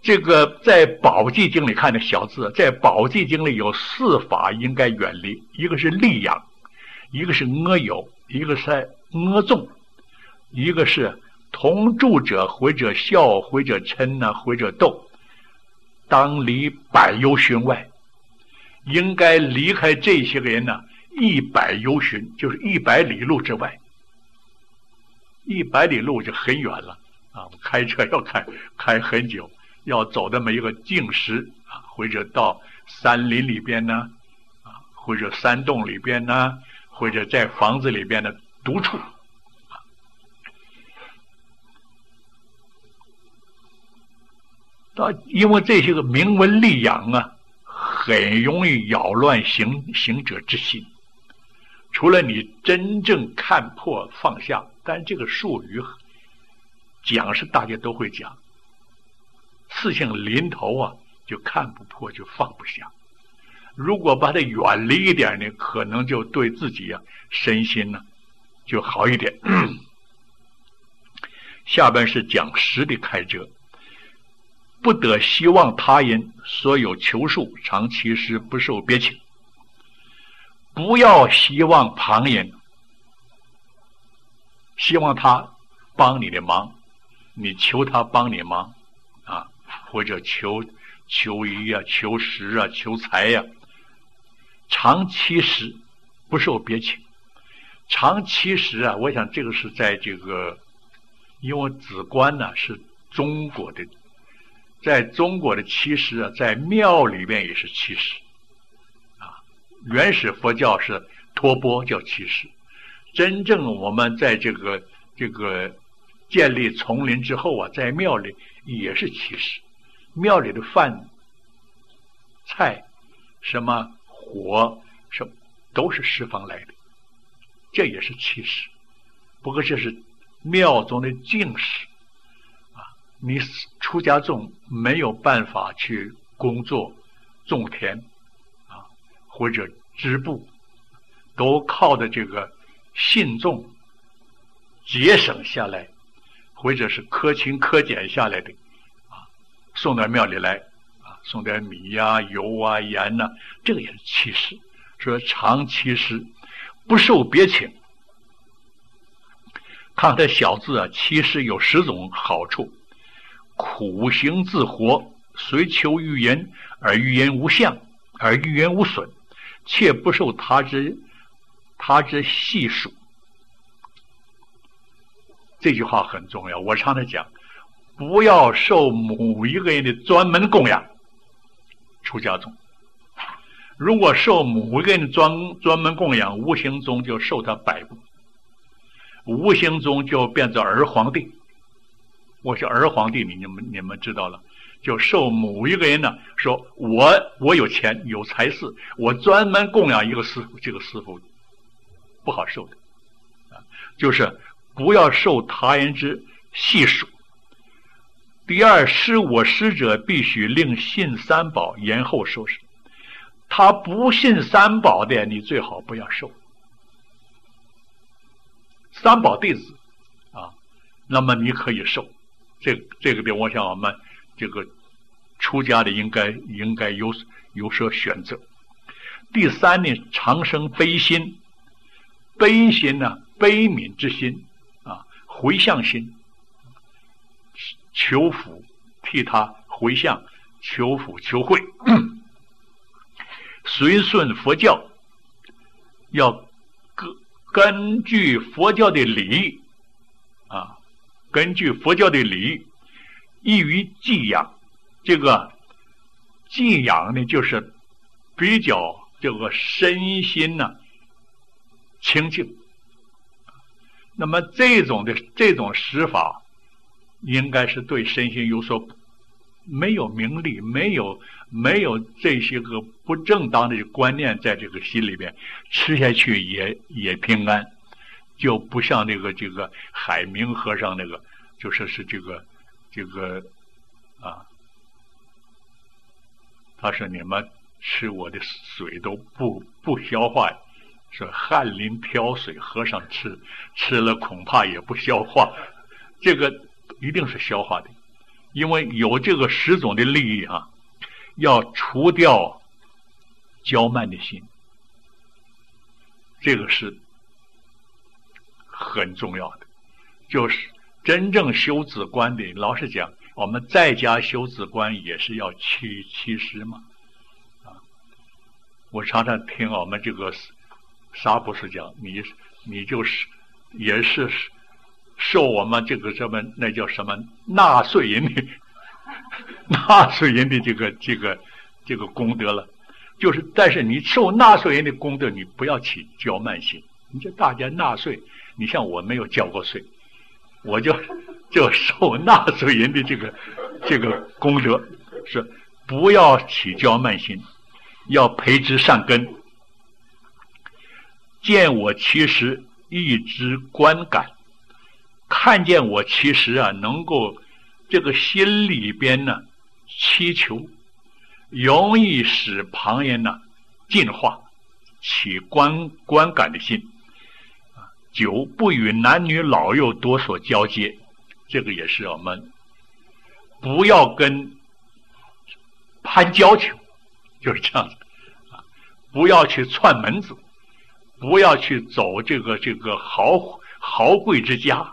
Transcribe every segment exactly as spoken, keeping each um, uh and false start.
这个在宝济经里看的小字，在宝济经里有四法应该远离，一个是戾养，一个是阿有，一个是阿纵，一个是同住者回者笑，回者嗔呐，回者斗，当离百由旬外。应该离开这些个人呢，一百由旬，就是一百里路之外。一百里路就很远了啊！开车要开开很久，要走这么一个径石啊，或者到山林里边呢，啊，或者山洞里边呢，或者在房子里边的独处。到因为这些个明文戾养啊，很容易扰乱行行者之心。除了你真正看破放下，但这个术语讲是大家都会讲，事情临头啊，就看不破，就放不下。如果把它远离一点呢，可能就对自己啊身心呢就好一点。下边是讲实的开遮，不得希望他人所有求术，常其实不受别请。不要希望旁人，希望他帮你的忙，你求他帮你忙啊，或者求求医啊，求食啊，求财呀、啊，常其实不受别请。常其实啊，我想这个是在这个，因为止观呢是中国的，在中国的七十啊，在庙里面也是七十。原始佛教是托钵叫七十，真正我们在这个这个建立丛林之后啊，在庙里也是七十，庙里的饭菜什么火什么都是十方来的，这也是七十。不过这是庙中的净食啊，你出家众没有办法去工作种田或者织布，都靠的这个信众节省下来，或者是苛勤苛俭下来的啊，送到庙里来啊，送点米呀、啊、油啊、盐呐、啊，这个也是七十。说常七十，不受别请。看这小字啊，七十有十种好处：苦行自活，随求于言，而于言无相，而于言无损。切不受他之他之细数。这句话很重要，我常常讲，不要受某一个人的专门供养。出家众如果受某一个人的专专门供养，无形中就受他摆布，无形中就变成儿皇帝。我是儿皇帝，你们你们知道了。就受某一个人呢，说我我有钱有财势，我专门供养一个师傅，这个师傅不好受的啊，就是不要受他人之细数。第二，施我施者必须令信三宝，言后受持。他不信三宝的，你最好不要受。三宝弟子啊，那么你可以受。这个这个地方，我想我们这个出家的应该应该有有所选择。第三呢，常生悲心。悲心呢、啊，悲悯之心啊，回向心，求福，替他回向，求福求慧，随顺佛教，要根据佛教的礼啊，根据佛教的礼，易于寄养。这个寄养呢，就是比较这个身心呢、啊、清净。那么这种的这种施法，应该是对身心有所没有名利，没有没有这些个不正当的观念在这个心里边，吃下去也也平安，就不像那个这个海明和尚那个，就说是这个这个啊。他说你们吃我的水都不不消化，说翰林挑水，和尚吃吃了恐怕也不消化，这个一定是消化的因为有这个十种的利益啊，要除掉骄慢的心，这个是很重要的。就是真正修止观的，老实讲，我们在家修止观也是要七七十嘛。啊，我常常听我们这个沙博士讲，你你就是也是受我们这个什么那叫什么纳税人的纳税人的这个这个这个功德了。就是但是你受纳税人的功德，你不要起骄慢心。你就大家纳税，你像我没有交过税，我就就受纳税人的这个这个功德，是不要起骄慢心，要培植善根。见我其实一知观感，看见我其实啊，能够这个心里边呢祈求，容易使旁人呢进化，起观观感的心。九，不与男女老幼多所交接，这个也是我们不要跟攀交情，就是这样子啊，不要去串门子，不要去走这个这个豪豪贵之家。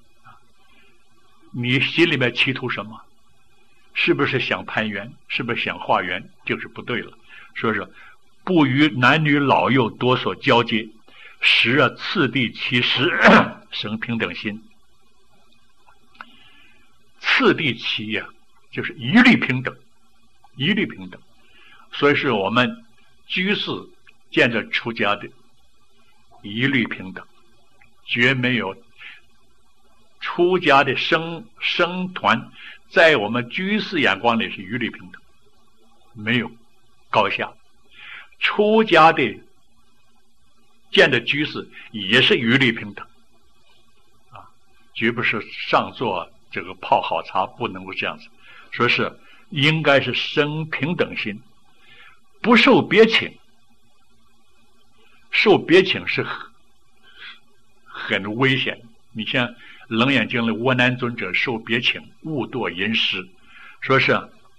你心里面企图什么？是不是想攀缘？是不是想化缘？就是不对了。说是不与男女老幼多所交接，十啊次第其实生平等心。次第其呀、啊，就是一律平等，一律平等。所以是我们居士见着出家的一律平等，绝没有出家的僧僧团，在我们居士眼光里是一律平等，没有高下。出家的见的居士也是一律平等啊，绝不是上座这个泡好茶，不能够这样子。说是应该是生平等心，不受别请。受别请是很很危险。你像《楞严经》的窝难尊者受别请，误堕淫施，说是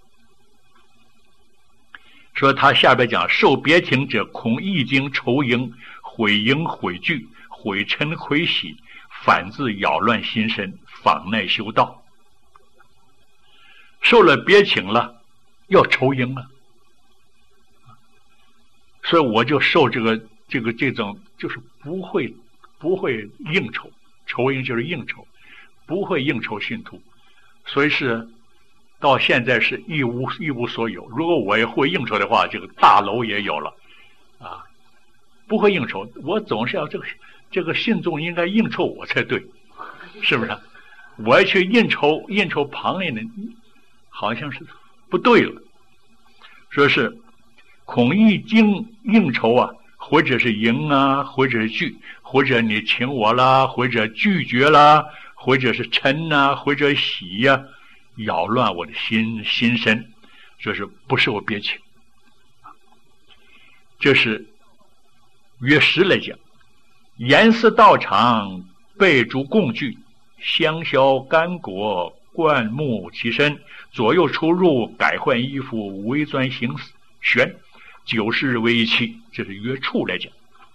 说他下边讲，受别请者，恐易经愁迎，毁迎毁惧，毁嗔毁喜，反自扰乱心神，妨碍修道。受了别请了，要愁迎了，所以我就受这个这个这种，就是不会不会应酬，酬迎就是应酬，不会应酬信徒，所以是到现在是一无一无所有。如果我也会应酬的话，这个大楼也有了啊。不会应酬，我总是要这个这个信众应该应酬我才对，是不是？我要去应酬应酬旁人的，好像是不对了。说是恐易经应酬啊，或者是迎啊，或者是拒，或者你请我啦，或者拒绝啦，或者是嗔啊，或者喜呀、啊，扰乱我的心心神，说是不受别请。这是约十来讲，严寺道场备诸供具，香消干果，灌木其身，左右出入，改换衣服，微钻行旋，九十日为一期。这是约处来讲，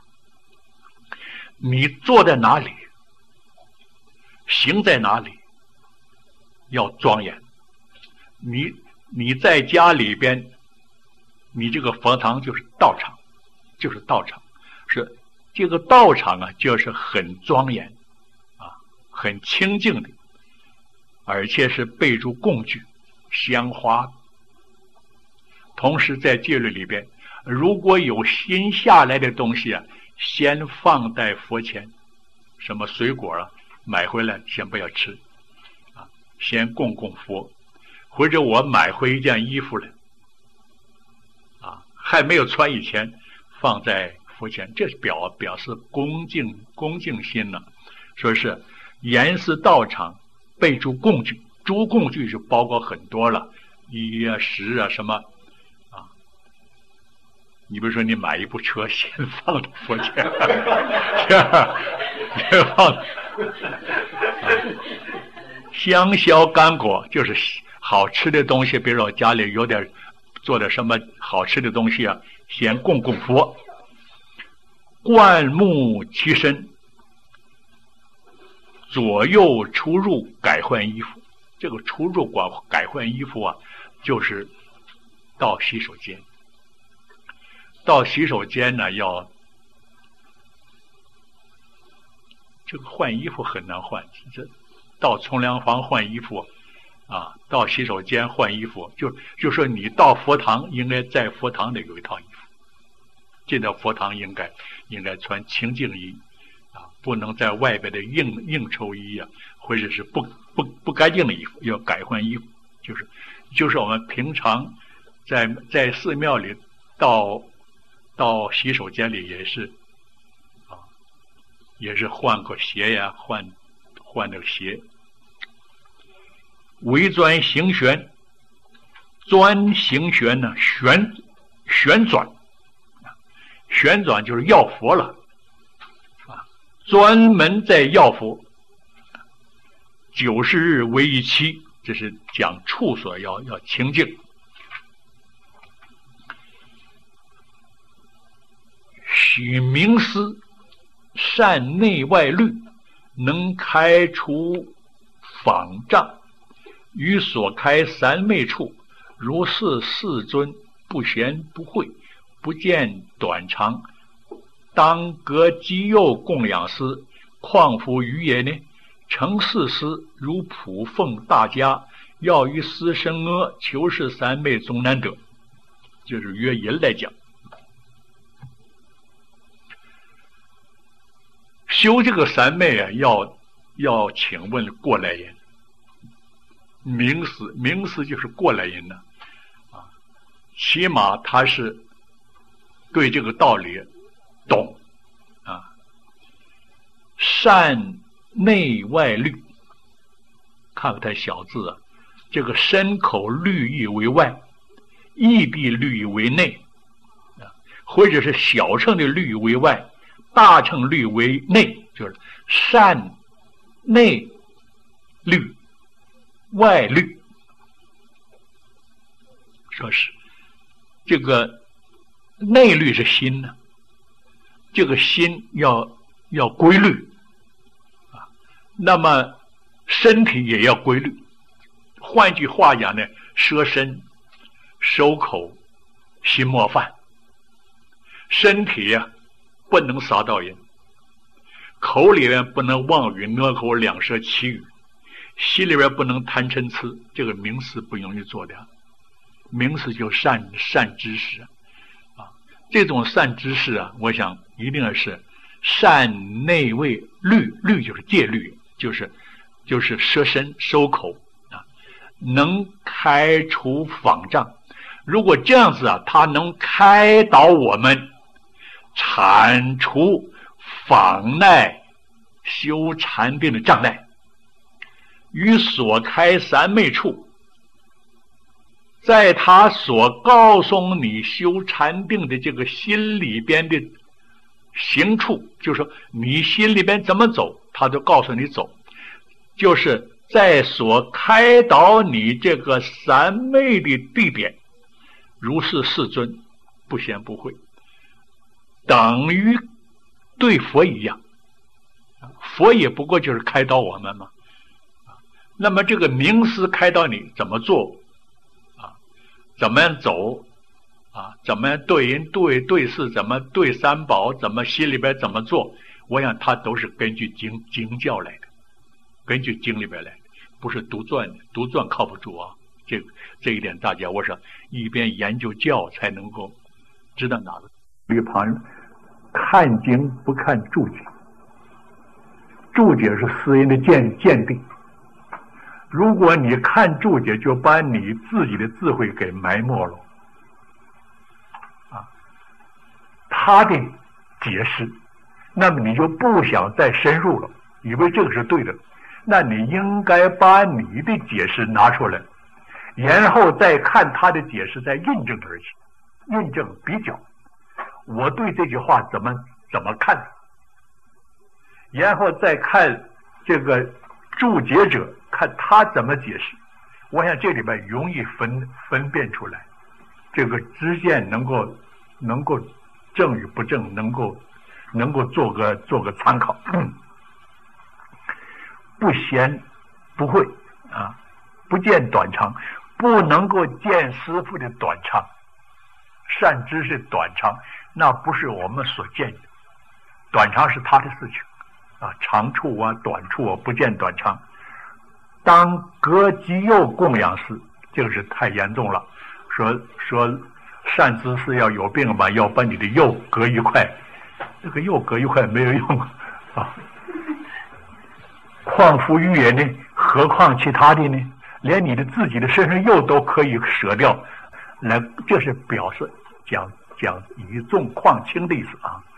你坐在哪里，行在哪里，要庄严。你你在家里边，你这个佛堂就是道场，就是道场，是这个道场啊，就是很庄严啊，很清净的，而且是备诸供具香花。同时在戒律里边，如果有新下来的东西啊，先放在佛前，什么水果啊买回来先不要吃啊，先供供佛。或者我买回一件衣服来啊，还没有穿以前放在佛前，这是表表示恭敬恭敬心呢、啊。说是严寺道场备诸供具，诸供具是包括很多了，衣啊食啊什么啊。你比如说你买一部车，先放到佛前，先放、啊、香消干果，就是好吃的东西，比如说家里有点做点什么好吃的东西啊，先供供佛。灌木其身，左右出入改换衣服。这个出入改改换衣服啊，就是到洗手间。到洗手间呢，要这个换衣服很难换。这到冲凉房换衣服啊，到洗手间换衣服，就就说你到佛堂应该在佛堂里有一套衣服。进到佛堂应该应该穿清净衣啊，不能在外边的应应酬衣啊，或者是不不不干净的衣服，要改换衣服。就是就是我们平常在在寺庙里到到洗手间里也是啊，也是换个鞋呀，换换那个鞋。围钻行旋，钻行旋呢，旋旋转。旋转就是要佛了啊，专门在要佛。九十日为一期，这是讲处所要要清净。许明思，善内外律，能开除坊障，于所开三昧处，如是世尊，不贤不讳，不见短长，当革基佑供养师，况复于也呢？成事师如普奉大家，要于师生阿，求是三昧总难得。就是约引来讲，修这个三昧啊，要要请问过来人，明思明思就是过来人呢啊，起码他是对这个道理懂啊，善内外律，看看他小字啊，这个身口律义为外，义谛律义为内啊，或者是小乘的律为外，大乘律为内，就是善内律外律。说是这个内律是心呢，这个心要要规律啊，那么身体也要规律。换句话讲呢，舍身、守口、心莫犯。身体呀、啊，不能撒到人；口里面不能妄语、恶口、两舌、绮语；心里边不能贪嗔痴。这个明思不容易做的，明思就善善知识啊。这种善知识啊，我想一定是善内外律，律就是戒律，就是就是舍身收口啊，能开除坊障。如果这样子啊，他能开导我们，铲除妨碍修禅定的障碍，于所开三昧处，在他所告诉你修禅定的这个心里边的行处，就是说你心里边怎么走，他就告诉你走，就是在所开导你这个三昧的地点，如是世尊，不贤不讳，等于对佛一样。佛也不过就是开导我们嘛。那么这个明思开导你怎么做啊，怎么样走啊，怎么样对人对对事，怎么对三宝，怎么心里边怎么做，我想他都是根据经经教来的，根据经里边来的，不是独钻的，独钻靠不住啊。这这一点大家我说一边研究教才能够知道哪个。一旁看经不看注解，注解是私人的鉴鉴定。如果你看注解，就把你自己的智慧给埋没了啊，他的解释，那么你就不想再深入了，以为这个是对的。那你应该把你的解释拿出来，然后再看他的解释，再印证而起，印证比较，我对这句话怎么怎么看，然后再看这个注解者，看他怎么解释， 我想这里边容易分分辨出来，这个知见能够能够正与不正，能够能够做个做个参考。不嫌不会啊，不见短长，不能够见师父的短长。善知识短长，那不是我们所见的，短长是他的事情啊，长处啊短处啊不见短长。当割鸡肉供养时，这个是太严重了。说说善知识要有病吧，要把你的肉割一块，这个肉割一块没有用啊。况复欲也呢？何况其他的呢？连你的自己的身上肉都可以舍掉，来，这是表示讲讲以重况轻的意思啊。